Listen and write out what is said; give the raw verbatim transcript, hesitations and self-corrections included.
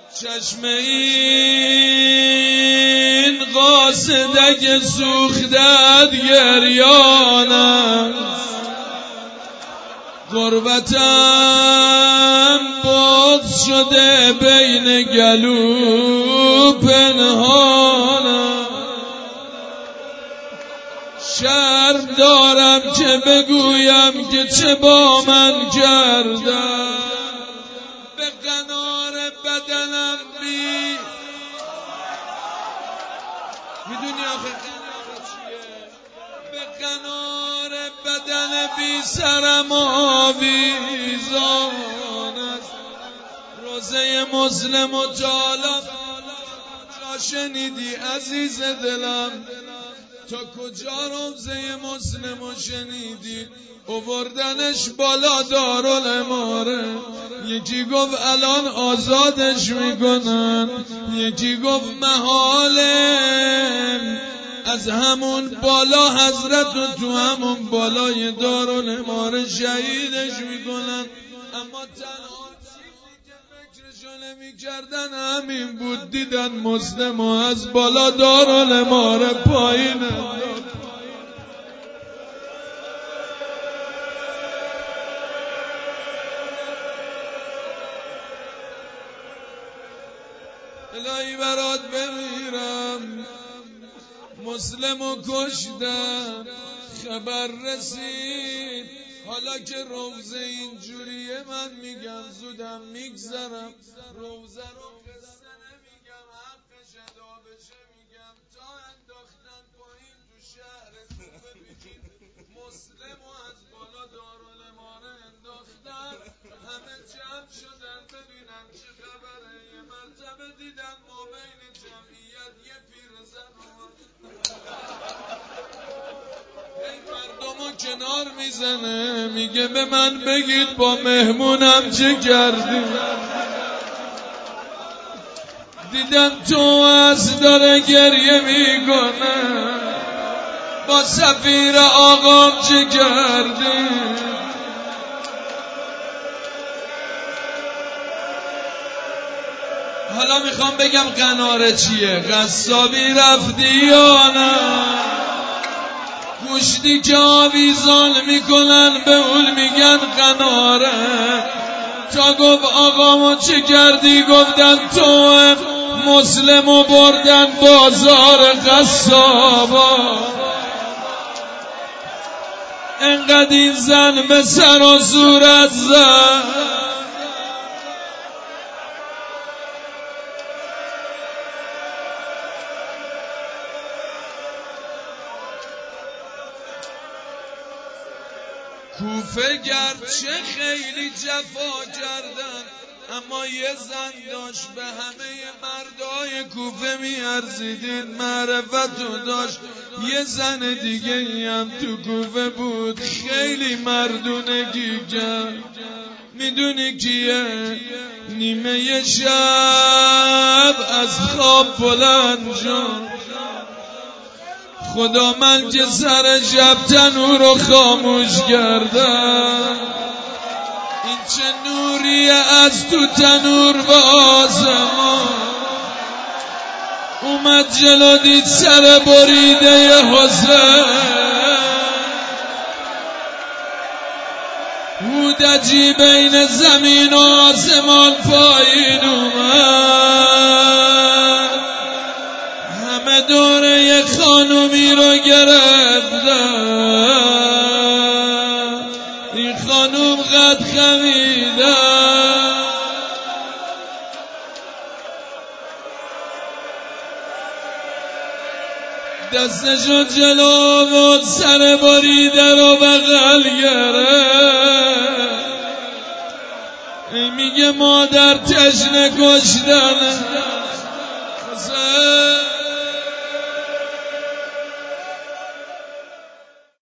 چشم این قاصدک سوختت گریان است، غربتم بغض شده بین گلو پنهان است. شرم دارم که بگویم که چه با من کردم، به قنار بدنم بی میدونی آخه قنار چیه؟ به قنار بدن بی سرم آویزان است. روزه مسلم و جالب جا شنیدی عزیز دلم؟ تا کجا روزه مسلم و شنیدی؟ اووردنش بالا دارالاماره، یکی گفت الان آزادش میکنن، یکی گفت محاله از همون بالا حضرت و تو همون بالای دارالاماره شهیدش میکنن. اما تنها چیزی که فکرشو نمیکردن همین بود، دیدن مسلم و از بالا دارالاماره پایین الهی برات بمیرم. مسلم و کشتن خبر رسید، حالا که روزه اینجوریه من میگم زودم میگذرم. روزه رو قصه نمیگم، حقش ادا بشه میگم. تا انداختن پایین تو شهر کوفه ببین مسلم و از بالا دارالاماره انداختن، همه جمع شدن ببینن چه خبره. یه مرتبه دیدن ما بین جمعیت یه پیرزن اومد، این مردمو کنار میزنه، میگه به من بگید با مهمونم چه کردی. دیدن تو از داره گریه میکنه، با سفیر آقام چه کردی. حالا میخوام بگم قناره چیه. قصابی رفتی یا نه؟ گوشتی که آویزان میکنن به اون میگن قناره. تا گفت آقامو چه کردی؟ گفتن تو مسلمو بردن بازار قصابا. انقدر این زن به سر و صورت زد، کوفه گرچه خیلی جفا کردن، اما یه زن داشت به همه مردای کوفه میارزیدین، معرفتو داشت. یه زن دیگه هم تو کوفه بود خیلی مردونگی کرد. میدونی کیه؟ نیمه شب از خواب بلند شد، خدا من که سر شب تنور رو خاموش کردم. این چه نوریه از تو تنور به آسمان اومد جلو، دید سر بریده حسین. هودجی بین زمین و آسمان پایین اومد، همه دوره یه خانومی رو گرفتن. این خانوم قد خمیدن، دستشو جلو بود، سر بریده رو بغل گرفت. ای میگه مادر تشنه کشتن حسین.